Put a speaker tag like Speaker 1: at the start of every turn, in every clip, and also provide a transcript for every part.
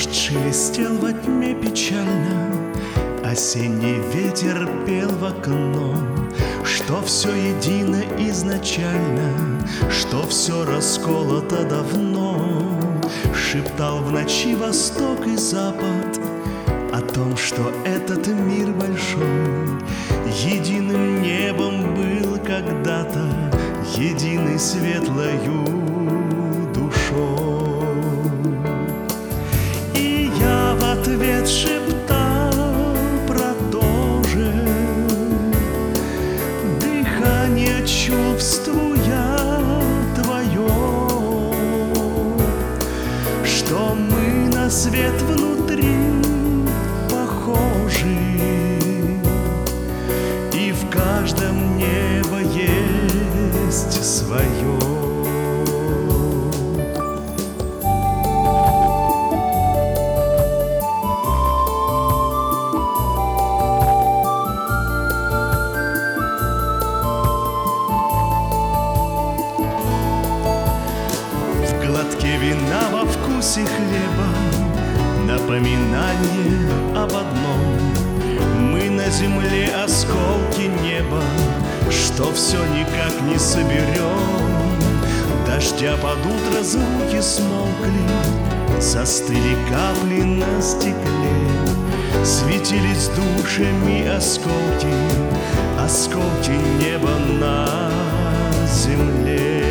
Speaker 1: Дождь шелестел во тьме печально, осенний ветер пел в окно, что все едино изначально, что все расколото давно. Шептал в ночи восток и запад о том, что этот мир большой единым небом был когда-то, единой светлою душой. И я в ответ шептал про то же, дыхание чувствуя твое, что мы на свет внутри похожи, и в каждом небо есть свое. В глотке вина, во вкусе хлеба напоминание об одном: мы на земле осколки неба, что все никак не соберем. Дождя под утро звуки смолкли, застыли капли на стекле, светились душами осколки, осколки неба на земле.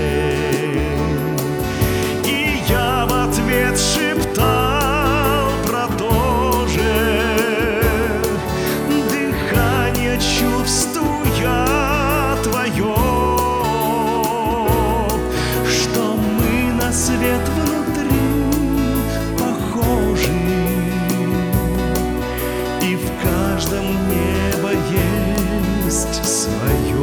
Speaker 1: И я в ответ шептал про то же, дыхание чувствуя твое, что мы на свет внутри похожи, и в каждом небо есть свое.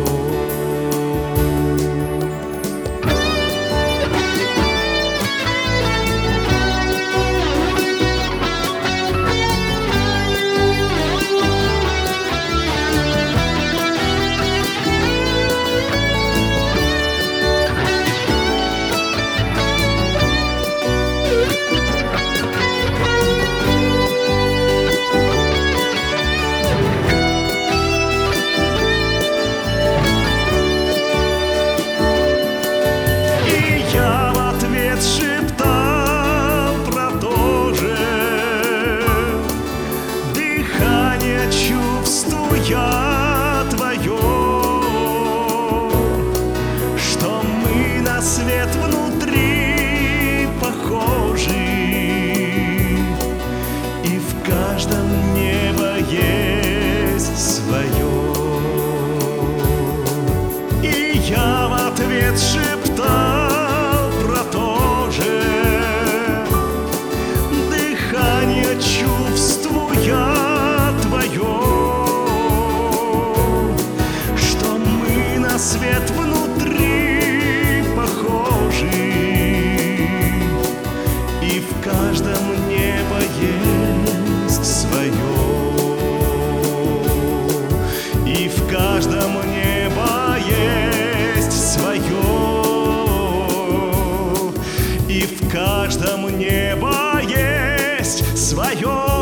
Speaker 1: Я твое, что мы на свет внутри похожи, и в каждом небо есть свое. И я в ответ шептал про то же, дыхание чувствуя твое, свет внутри похожи, и в каждом небо есть свое, и в каждом небо есть свое, и в каждом небо есть свое.